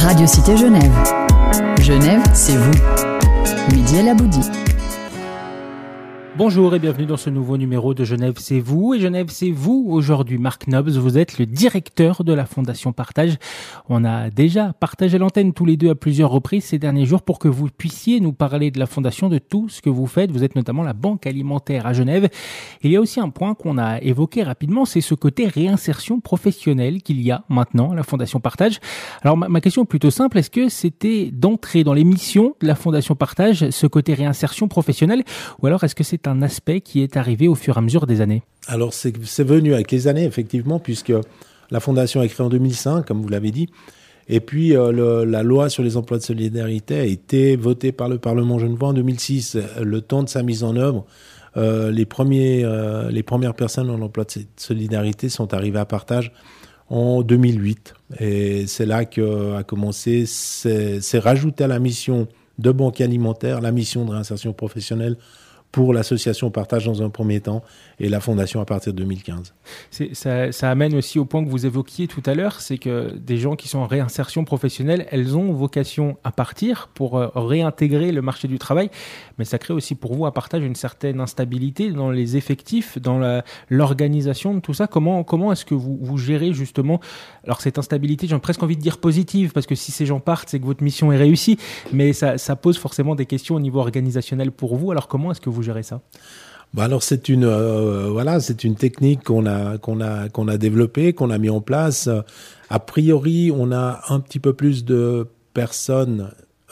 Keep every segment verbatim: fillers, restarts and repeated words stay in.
Radio Cité Genève. Genève, c'est vous. Mehdi El Aboudi. Bonjour et bienvenue dans ce nouveau numéro de Genève, c'est vous. Et Genève, c'est vous. Aujourd'hui, Marc Nobs, vous êtes le directeur de la Fondation Partage. On a déjà partagé l'antenne tous les deux à plusieurs reprises ces derniers jours pour que vous puissiez nous parler de la Fondation, de tout ce que vous faites. Vous êtes notamment la banque alimentaire à Genève. Il y a aussi un point qu'on a évoqué rapidement, c'est ce côté réinsertion professionnelle qu'il y a maintenant à la Fondation Partage. Alors ma, ma question est plutôt simple, est-ce que c'était d'entrer dans les missions de la Fondation Partage, ce côté réinsertion professionnelle, ou alors est-ce que c'est un aspect qui est arrivé au fur et à mesure des années? Alors c'est, c'est venu avec les années, effectivement, puisque la Fondation a été créée en deux mille cinq, comme vous l'avez dit, et puis euh, le, la loi sur les emplois de solidarité a été votée par le Parlement genevois en deux mille six. Le temps de sa mise en œuvre, euh, les, premiers, euh, les premières personnes en emploi de solidarité sont arrivées à Partage en deux mille huit. Et c'est là qu'a commencé, c'est, c'est rajouté à la mission de banque alimentaire, la mission de réinsertion professionnelle pour l'association Partage dans un premier temps et la Fondation à partir de deux mille quinze. C'est, ça, ça amène aussi au point que vous évoquiez tout à l'heure, c'est que des gens qui sont en réinsertion professionnelle, elles ont vocation à partir pour euh, réintégrer le marché du travail, mais ça crée aussi pour vous à Partage une certaine instabilité dans les effectifs, dans la, l'organisation de tout ça. Comment, comment est-ce que vous, vous gérez justement alors cette instabilité, j'ai presque envie de dire positive, parce que si ces gens partent, c'est que votre mission est réussie, mais ça, ça pose forcément des questions au niveau organisationnel pour vous. Alors comment est-ce que vous gérez ça? Bah alors c'est une euh, voilà c'est une technique qu'on a qu'on a qu'on a développée, qu'on a mis en place. A priori, on a un petit peu plus de personnes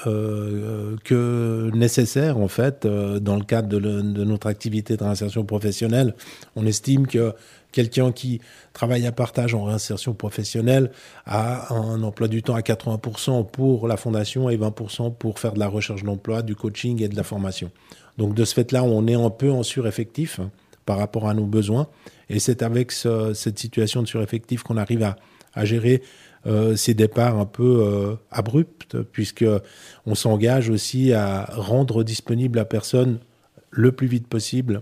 euh, que nécessaire en fait euh, dans le cadre de, le, de notre activité de réinsertion professionnelle. On estime que quelqu'un qui travaille à Partage en réinsertion professionnelle a un emploi du temps à quatre-vingts pour cent pour la Fondation et vingt pour cent pour faire de la recherche d'emploi, du coaching et de la formation. Donc de ce fait-là, on est un peu en sureffectif hein, par rapport à nos besoins. Et c'est avec ce, cette situation de sureffectif qu'on arrive à, à gérer euh, ces départs un peu euh, abrupts, puisqu'on s'engage aussi à rendre disponible la personne le plus vite possible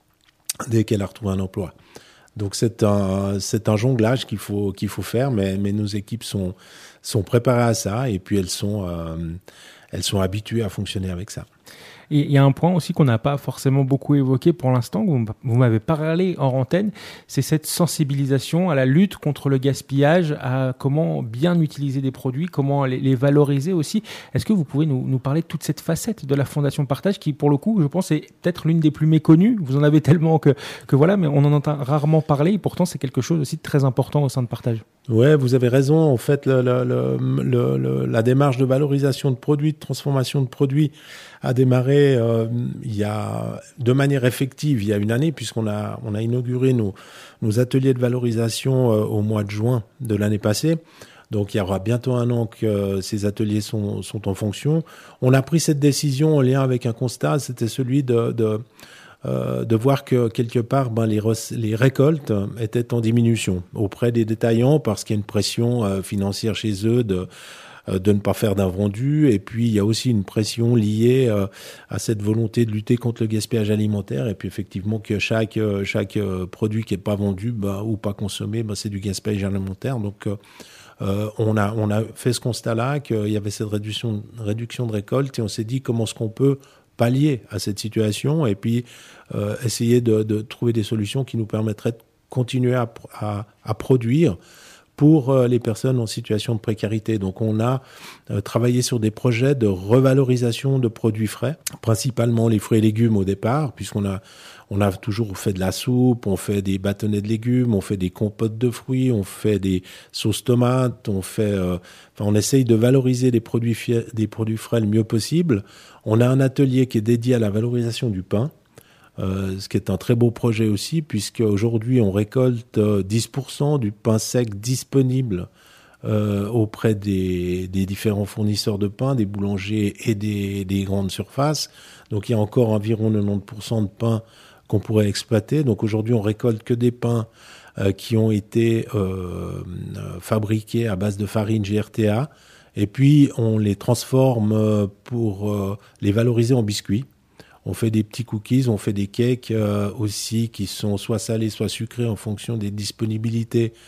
dès qu'elle a retrouvé un emploi. Donc c'est un, c'est un jonglage qu'il faut, qu'il faut faire, mais, mais nos équipes sont, sont préparées à ça et puis elles sont, euh, elles sont habituées à fonctionner avec ça. Et il y a un point aussi qu'on n'a pas forcément beaucoup évoqué pour l'instant, vous, vous m'avez parlé hors antenne, c'est cette sensibilisation à la lutte contre le gaspillage, à comment bien utiliser des produits, comment les, les valoriser aussi. Est-ce que vous pouvez nous, nous parler de toute cette facette de la Fondation Partage qui, pour le coup, je pense, est peut-être l'une des plus méconnues. Vous en avez tellement que, que voilà, mais on en entend rarement parler et pourtant c'est quelque chose aussi de très important au sein de Partage. Ouais, vous avez raison. En fait, le, le, le, le, le, la démarche de valorisation de produits, de transformation de produits a démarré euh, il y a de manière effective il y a une année puisqu'on a on a inauguré nos nos ateliers de valorisation euh, au mois de juin de l'année passée. Donc il y aura bientôt un an que euh, ces ateliers sont sont en fonction. On a pris cette décision en lien avec un constat, c'était celui de de Euh, de voir que quelque part ben, les, re- les récoltes étaient en diminution auprès des détaillants parce qu'il y a une pression euh, financière chez eux de, euh, de ne pas faire d'invendus et puis il y a aussi une pression liée euh, à cette volonté de lutter contre le gaspillage alimentaire et puis effectivement que chaque, euh, chaque euh, produit qui n'est pas vendu ben, ou pas consommé, ben, c'est du gaspillage alimentaire. Donc euh, euh, on, a, on a fait ce constat-là qu'il y avait cette réduction, réduction de récolte et on s'est dit comment est-ce qu'on peut pallier à cette situation et puis euh, essayer de, de trouver des solutions qui nous permettraient de continuer à, à, à produire pour euh, les personnes en situation de précarité. Donc on a euh, travaillé sur des projets de revalorisation de produits frais, principalement les fruits et légumes au départ, puisqu'on a, on a toujours fait de la soupe, on fait des bâtonnets de légumes, on fait des compotes de fruits, on fait des sauces tomates, on fait, euh, enfin, on essaye de valoriser des produits, fi- des produits frais le mieux possible. On a un atelier qui est dédié à la valorisation du pain, euh, ce qui est un très beau projet aussi, puisque aujourd'hui on récolte euh, dix pour cent du pain sec disponible euh, auprès des, des différents fournisseurs de pain, des boulangers et des, des grandes surfaces. Donc il y a encore environ quatre-vingt-dix pour cent de pain qu'on pourrait exploiter. Donc aujourd'hui on récolte que des pains euh, qui ont été euh, fabriqués à base de farine G R T A. Et puis, on les transforme pour euh, les valoriser en biscuits. On fait des petits cookies, on fait des cakes euh, aussi qui sont soit salés, soit sucrés en fonction des disponibilités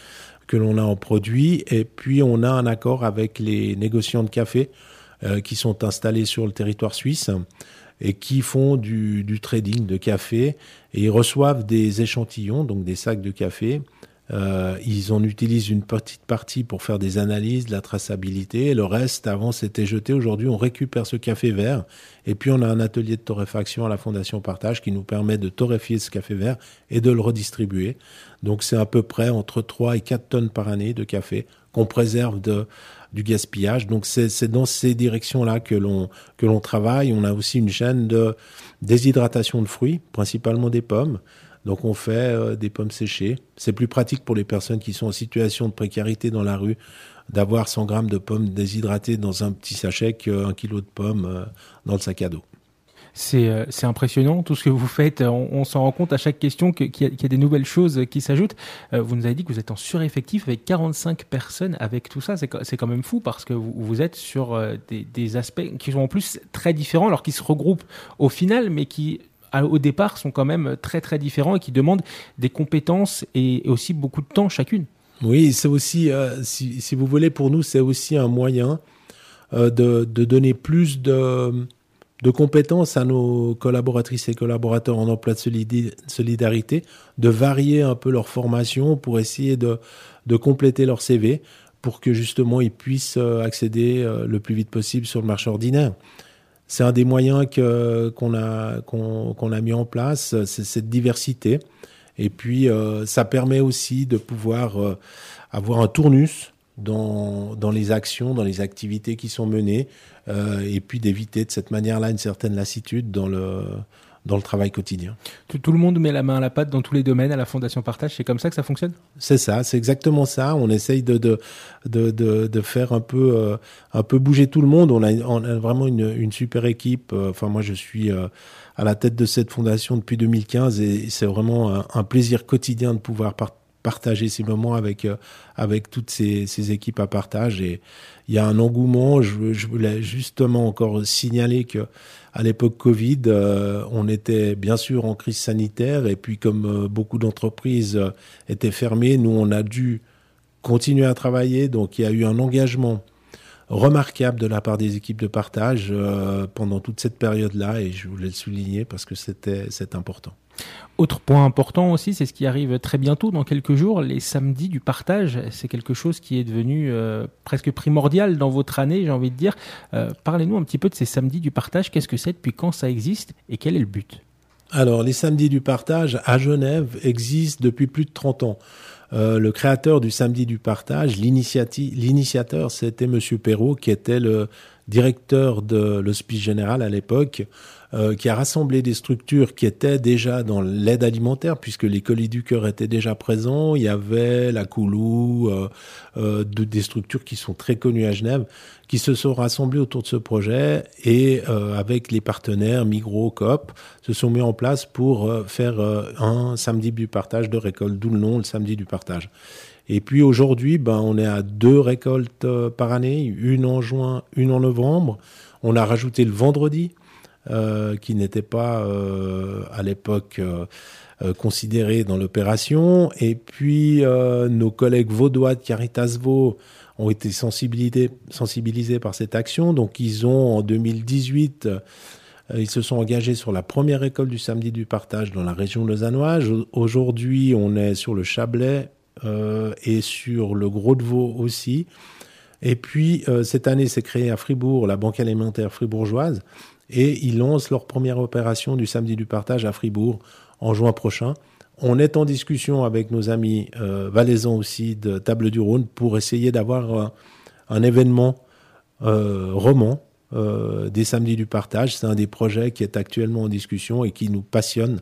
que l'on a en produits. Et puis, on a un accord avec les négociants de café euh, qui sont installés sur le territoire suisse et qui font du, du trading de café. Et ils reçoivent des échantillons, donc des sacs de café. Euh, ils en utilisent une petite partie pour faire des analyses, de la traçabilité. Et le reste, avant, c'était jeté. Aujourd'hui, on récupère ce café vert. Et puis, on a un atelier de torréfaction à la Fondation Partage qui nous permet de torréfier ce café vert et de le redistribuer. Donc, c'est à peu près entre trois et quatre tonnes par année de café qu'on préserve de, du gaspillage. Donc, c'est, c'est dans ces directions-là que l'on, que l'on travaille. On a aussi une chaîne de déshydratation de fruits, principalement des pommes. Donc, on fait euh, des pommes séchées. C'est plus pratique pour les personnes qui sont en situation de précarité dans la rue d'avoir cent grammes de pommes déshydratées dans un petit sachet qu'un kilo de pommes euh, dans le sac à dos. C'est, euh, c'est impressionnant tout ce que vous faites. On, on s'en rend compte à chaque question que, qu'il, y a, qu'il y a des nouvelles choses qui s'ajoutent. Euh, vous nous avez dit que vous êtes en sureffectif avec quarante-cinq personnes. Avec tout ça, c'est, c'est quand même fou parce que vous, vous êtes sur euh, des, des aspects qui sont en plus très différents, alors qu'ils se regroupent au final, mais qui au départ sont quand même très très différents et qui demandent des compétences et, et aussi beaucoup de temps chacune. Oui, c'est aussi, euh, si, si vous voulez, pour nous, c'est aussi un moyen euh, de, de donner plus de, de compétences à nos collaboratrices et collaborateurs en emploi de solidi- solidarité, de varier un peu leur formation pour essayer de, de compléter leur C V pour que justement ils puissent accéder euh, le plus vite possible sur le marché ordinaire. C'est un des moyens que, qu'on, a, qu'on, qu'on a mis en place, c'est cette diversité. Et puis, euh, ça permet aussi de pouvoir euh, avoir un tournus dans, dans les actions, dans les activités qui sont menées, euh, et puis d'éviter de cette manière-là une certaine lassitude dans le, dans le travail quotidien. Tout, tout le monde met la main à la pâte dans tous les domaines à la Fondation Partage, c'est comme ça que ça fonctionne ? C'est ça, c'est exactement ça. On essaye de, de, de, de, de faire un peu, euh, un peu bouger tout le monde. On a, on a vraiment une, une super équipe. Enfin, moi, je suis euh, à la tête de cette fondation depuis deux mille quinze et c'est vraiment un, un plaisir quotidien de pouvoir par- partager ces moments avec, euh, avec toutes ces, ces équipes à partage. Et il y a un engouement. Je, je voulais justement encore signaler que à l'époque Covid, euh, on était bien sûr en crise sanitaire et puis comme euh, beaucoup d'entreprises euh, étaient fermées, nous on a dû continuer à travailler. Donc il y a eu un engagement remarquable de la part des équipes de partage euh, pendant toute cette période-là et je voulais le souligner parce que c'était c'est important. Autre point important aussi, c'est ce qui arrive très bientôt, dans quelques jours, les samedis du partage. C'est quelque chose qui est devenu euh, presque primordial dans votre année, j'ai envie de dire. Euh, parlez-nous un petit peu de ces samedis du partage. Qu'est-ce que c'est, depuis quand ça existe et quel est le but ? Alors, les samedis du partage à Genève existent depuis plus de trente ans. Euh, le créateur du samedi du partage, l'initiati- l'initiateur, c'était Monsieur Perrault, qui était le directeur de l'Hospice Général à l'époque, euh, qui a rassemblé des structures qui étaient déjà dans l'aide alimentaire, puisque les Colis du Cœur étaient déjà présents. Il y avait la Coulou, euh, euh, de, des structures qui sont très connues à Genève, qui se sont rassemblées autour de ce projet et euh, avec les partenaires Migros, Coop, se sont mis en place pour euh, faire euh, un samedi du partage de récolte, d'où le nom, le samedi du partage. Et puis aujourd'hui, ben, on est à deux récoltes euh, par année, une en juin, une en novembre. On a rajouté le vendredi, euh, qui n'était pas euh, à l'époque euh, euh, considéré dans l'opération. Et puis euh, nos collègues vaudois de Caritas Vaud ont été sensibilisés, sensibilisés par cette action. Donc ils ont en deux mille dix-huit... Ils se sont engagés sur la première récolte du samedi du partage dans la région lausannoise. Aujourd'hui, on est sur le Chablais euh, et sur le Gros de Vaud aussi. Et puis, euh, cette année, s'est créée à Fribourg la Banque alimentaire fribourgeoise et ils lancent leur première opération du samedi du partage à Fribourg en juin prochain. On est en discussion avec nos amis euh, valaisans aussi de Table-du-Rhône pour essayer d'avoir un, un événement euh, roman Euh, des samedis du partage. C'est un des projets qui est actuellement en discussion et qui nous passionne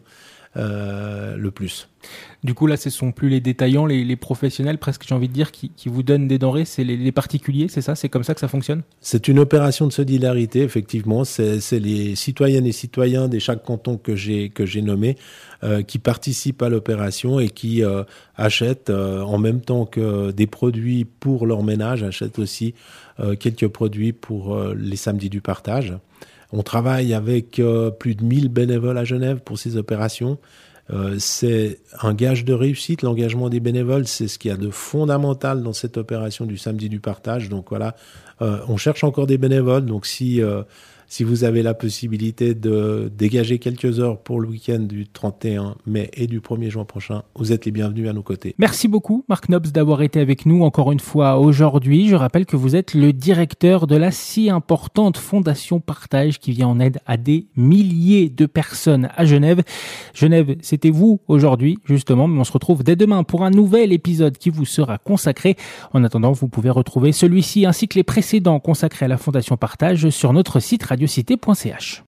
euh, le plus. Du coup, là, ce ne sont plus les détaillants, les, les professionnels, presque, j'ai envie de dire, qui, qui vous donnent des denrées, c'est les, les particuliers, c'est ça ? C'est comme ça que ça fonctionne ? C'est une opération de solidarité, effectivement. C'est, c'est les citoyennes et citoyens de chaque canton que j'ai, que j'ai nommé euh, qui participent à l'opération et qui euh, achètent, euh, en même temps que des produits pour leur ménage, achètent aussi euh, quelques produits pour euh, les samedis du partage. On travaille avec euh, plus de mille bénévoles à Genève pour ces opérations. Euh, c'est un gage de réussite. L'engagement des bénévoles, c'est ce qu'il y a de fondamental dans cette opération du samedi du partage. Donc voilà, euh, on cherche encore des bénévoles. Donc si euh, si vous avez la possibilité de dégager quelques heures pour le week-end du trente et un mai et du premier juin prochain, vous êtes les bienvenus à nos côtés. Merci beaucoup, Marc Nobs, d'avoir été avec nous encore une fois aujourd'hui. Je rappelle que vous êtes le directeur de la si importante Fondation Partage qui vient en aide à des milliers de personnes à Genève. Genève, c'était vous aujourd'hui, justement, mais on se retrouve dès demain pour un nouvel épisode qui vous sera consacré. En attendant, vous pouvez retrouver celui-ci ainsi que les précédents consacrés à la Fondation Partage sur notre site radio cité point c h.